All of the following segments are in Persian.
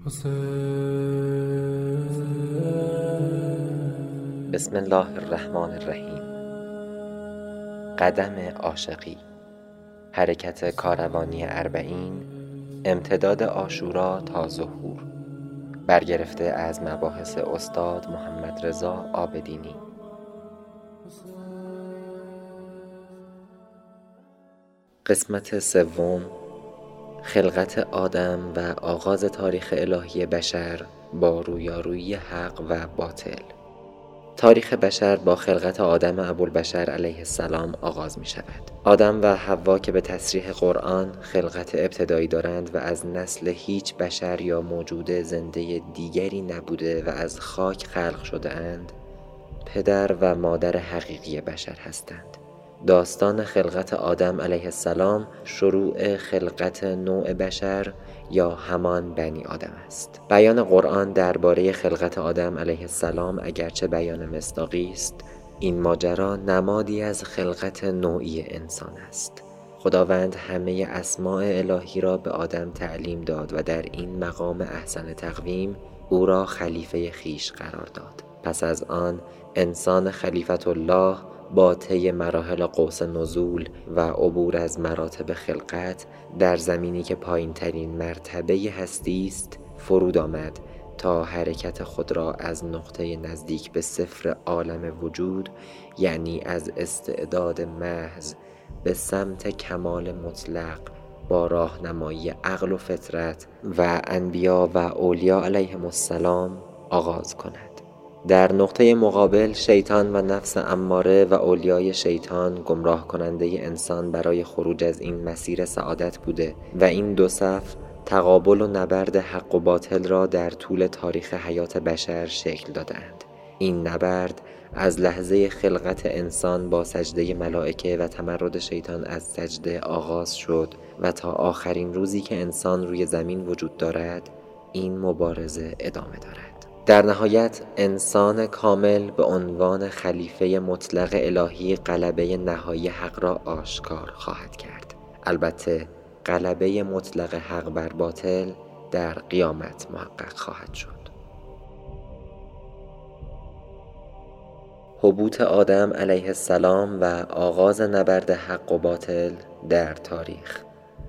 بسم الله الرحمن الرحیم. قدم عاشقی، حرکت کاروانی اربعین، امتداد عاشورا تا ظهور، برگرفته از مباحث استاد محمد رضا عابدینی. قسمت سوم، خلقت آدم و آغاز تاریخ الهی بشر با رویارویی حق و باطل. تاریخ بشر با خلقت آدم ابوالبشر علیه السلام آغاز می شود. آدم و حوا که به تصریح قرآن خلقت ابتدایی دارند و از نسل هیچ بشر یا موجود زنده دیگری نبوده و از خاک خلق شده اند، پدر و مادر حقیقی بشر هستند. داستان خلقت آدم علیه السلام شروع خلقت نوع بشر یا همان بنی آدم است. بیان قرآن درباره خلقت آدم علیه السلام اگرچه بیان مصداقی است، این ماجرا نمادی از خلقت نوعی انسان است. خداوند همه اسماء الهی را به آدم تعلیم داد و در این مقام احسن تقویم او را خلیفه خیش قرار داد. پس از آن انسان خلیفت الله با طی مراحل قوس نزول و عبور از مراتب خلقت در زمینی که پایین ترین مرتبه هستی است فرود آمد تا حرکت خود را از نقطه نزدیک به صفر عالم وجود، یعنی از استعداد محض به سمت کمال مطلق با راهنمایی عقل و فطرت و انبیا و اولیا علیهم السلام آغاز کند. در نقطه مقابل شیطان و نفس اماره و اولیای شیطان گمراه کننده انسان برای خروج از این مسیر سعادت بوده و این دو صف تقابل و نبرد حق و باطل را در طول تاریخ حیات بشر شکل دادند. این نبرد از لحظه خلقت انسان با سجده ملائکه و تمرد شیطان از سجده آغاز شد و تا آخرین روزی که انسان روی زمین وجود دارد این مبارزه ادامه دارد. در نهایت انسان کامل به عنوان خلیفه مطلق الهی غلبه نهایی حق را آشکار خواهد کرد. البته غلبه مطلق حق بر باطل در قیامت محقق خواهد شد. هبوط آدم علیه السلام و آغاز نبرد حق و باطل در تاریخ.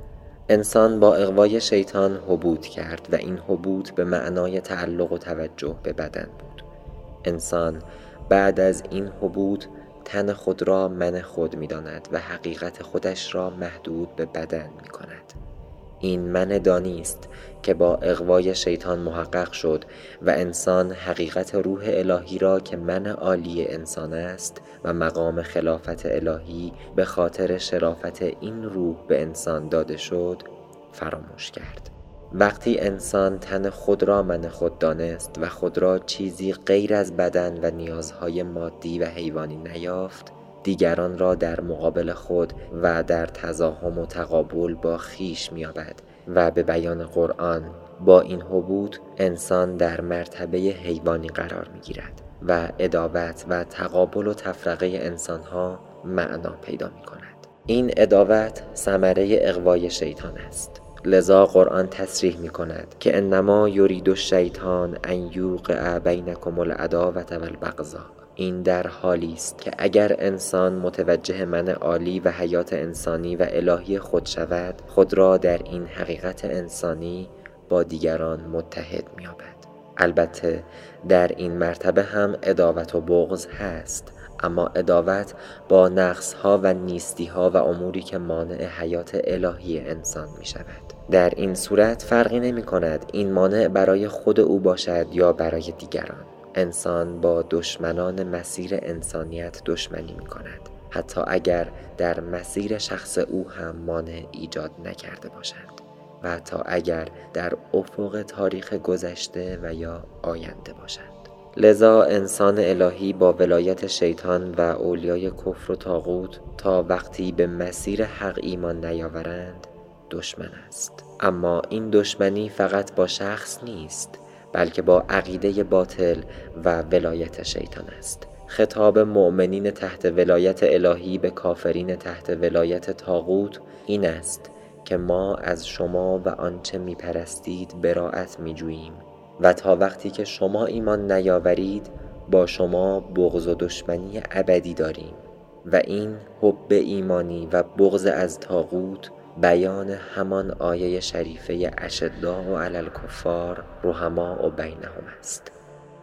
انسان با اغوای شیطان هبوط کرد و این هبوط به معنای تعلق و توجه به بدن بود. انسان بعد از این هبوط تن خود را من خود می داند و حقیقت خودش را محدود به بدن می کند. این من دانی است که با اغوای شیطان محقق شد و انسان حقیقت روح الهی را که من عالی انسان است و مقام خلافت الهی به خاطر شرافت این روح به انسان داده شد فراموش کرد. وقتی انسان تن خود را من خود دانست و خود را چیزی غیر از بدن و نیازهای مادی و حیوانی نیافت، دیگران را در مقابل خود و در تزاحم و تقابل با خویش می‌یابد و به بیان قرآن با این هبوط انسان در مرتبه حیوانی قرار می‌گیرد و عداوت و تقابل و تفرقه انسان‌ها معنا پیدا می‌کند. این عداوت ثمره اغوای شیطان است. لذا قرآن تصریح می‌کند که انما یرید الشیطان ان یوقع بینکم العداوة والبغضاء. این در حالی است که اگر انسان متوجه من عالی و حیات انسانی و الهی خود شود، خود را در این حقیقت انسانی با دیگران متحد می‌یابد. البته در این مرتبه هم عداوت و بغض هست، اما عداوت با نقص‌ها و نیستی‌ها و اموری که مانع حیات الهی انسان می‌شود. در این صورت فرقی نمی‌کند این مانع برای خود او باشد یا برای دیگران. انسان با دشمنان مسیر انسانیت دشمنی می‌کند، حتی اگر در مسیر شخص او هم مانع ایجاد نکرده باشند و حتی اگر در افق تاریخ گذشته و یا آینده باشند. لذا انسان الهی با ولایت شیطان و اولیای کفر و طاغوت تا وقتی به مسیر حق ایمان نیاورند دشمن است. اما این دشمنی فقط با شخص نیست، بلکه با عقیده باطل و ولایت شیطان است. خطاب مؤمنین تحت ولایت الهی به کافرین تحت ولایت طاغوت این است که ما از شما و آنچه میپرستید براءت میجوییم و تا وقتی که شما ایمان نیاورید با شما بغض و دشمنی ابدی داریم. و این حب ایمانی و بغض از طاغوت بیان همان آیه شریفه اشداء علی الکفار رحماء بینهم است.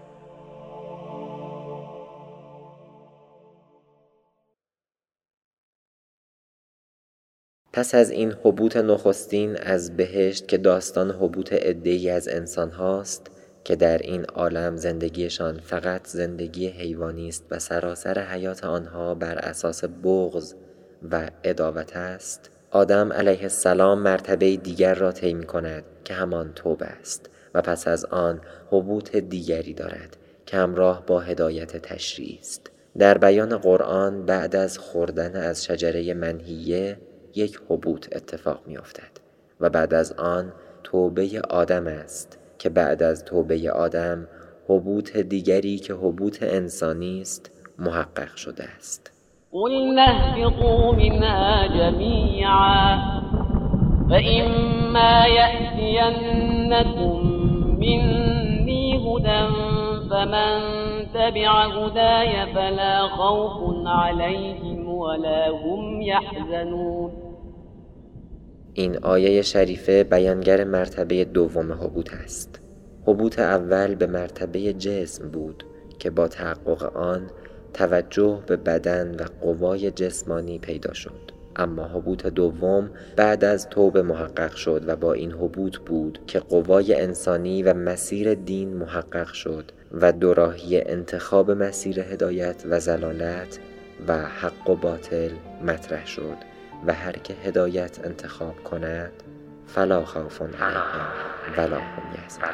پس از این هبوط نخستین از بهشت که داستان هبوط عده‌ای از انسان هاست که در این عالم زندگیشان فقط زندگی حیوانی است و سراسر حیات آنها بر اساس بغض و عداوت است، آدم علیه السلام مرتبه دیگر را طی می‌کند که همان توبه است و پس از آن هبوط دیگری دارد که همراه با هدایت تشریعی است. در بیان قرآن بعد از خوردن از شجره منهیه یک هبوط اتفاق می‌افتد و بعد از آن توبه آدم است که بعد از توبه آدم هبوط دیگری که هبوط انسانی است محقق شده است. قُلْنَا اهْبِطُوا مِنْهَا جَمِيعًا فَإِمَّا يَأْتِيَنَّكُم مِّنِّي هُدًى فَمَن تَبِعَ هُدَايَ فَلَا خَوْفٌ عَلَيْهِمْ وَلَا هُمْ يَحْزَنُونَ. این آیه شریفه بیانگر مرتبه دوم هبوط است. هبوط اول به مرتبه جسم بود که با تحقق آن توجه به بدن و قوای جسمانی پیدا شد. اما هبوط دوم بعد از توبه محقق شد و با این هبوط بود که قوای انسانی و مسیر دین محقق شد و دوراهی انتخاب مسیر هدایت و ضلالت و حق و باطل مطرح شد و هر که هدایت انتخاب کند فلا خوف علیهم ولا هم یحزنون.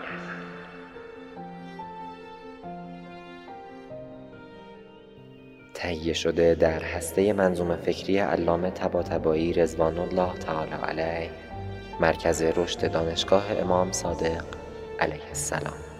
تهیه شده در هسته منظومه فکری علامه طباطبایی رضوان الله تعالی علیه، مرکز رشد دانشگاه امام صادق علیه السلام.